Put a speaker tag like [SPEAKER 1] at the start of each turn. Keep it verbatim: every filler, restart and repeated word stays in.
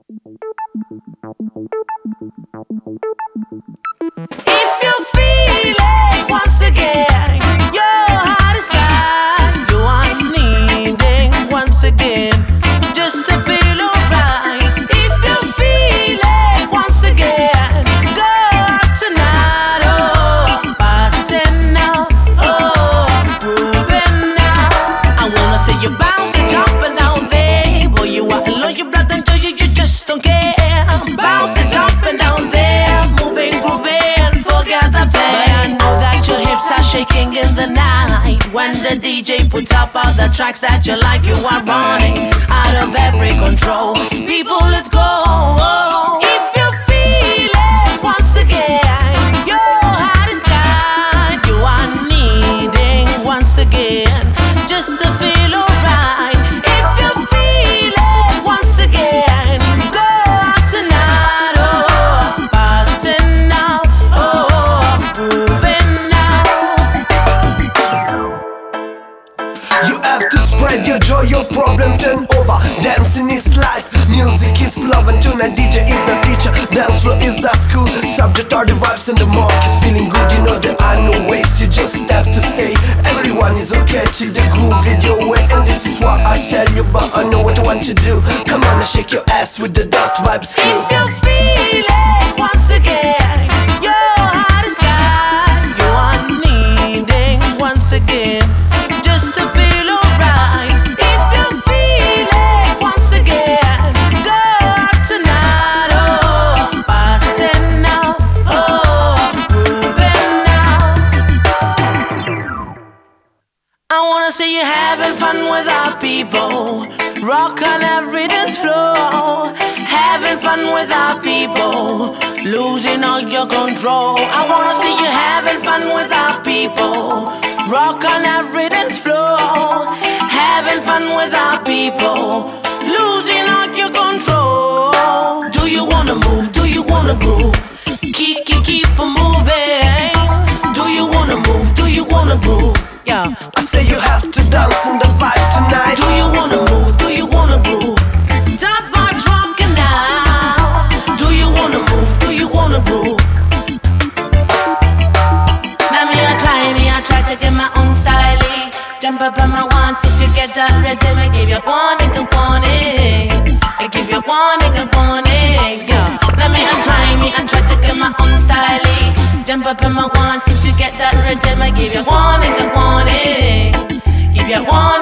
[SPEAKER 1] If you feel it once again, your heart is tired, you are needing once again just to feel alright. If you feel it once again, go out tonight, oh, party now, oh, grooving now. I wanna see you bouncing, jumping down there, boy, you are alone, you blood and you, you just don't care. Bouncing, jumping down there, moving, grooving, forget the pain. But I know that your hips are shaking in the night when the D J puts up all the tracks that you like. You are running out of every control. People, let's go. If you feel it once again, your heart is tired, you are needing once again just to feel alright. If you feel it once again, go out tonight, oh, party now, oh, grooving now.
[SPEAKER 2] You have to spread your joy, your problem turn over. Dancing is life, music is love, and tonight D J is the teacher, dance floor is the school. Subject are the vibes and the mark is feeling good. You know there are no ways, you just have to stay. Everyone is okay till the groove lead your way. And this is what I tell you, but I know what I want to do. Come on and shake your ass with the dot vibes crew.
[SPEAKER 1] If you feel it once again, your heart is tired, you are needing once again just to feel alright. If you feel it once again, go out tonight, oh, party now, oh, grooving now. I wanna see you having fun with our people, rock on every dance floor. Having fun with our people, losing all your control. I wanna see you having fun with our people, rock on every dance floor. Having fun with our people, losing all your control. Do you wanna move? Do you wanna groove? Keep, keep, keep on moving. Do you wanna move? Do you wanna groove? Yeah.
[SPEAKER 2] I say you have to dance in the vibe tonight.
[SPEAKER 1] Do you wanna move? Do you wanna groove? That vibe's rocking now. Do you wanna move? Do you wanna groove? Now me I try, me I try to get my own style. Jump up on my ones if you get that rhythm. I give you one and a warning. I give you one and a warning. Yeah. Now me I try, me I try to get my own style. Jump up on my ones if you get that rhythm. I give you one and a warning. Give you one.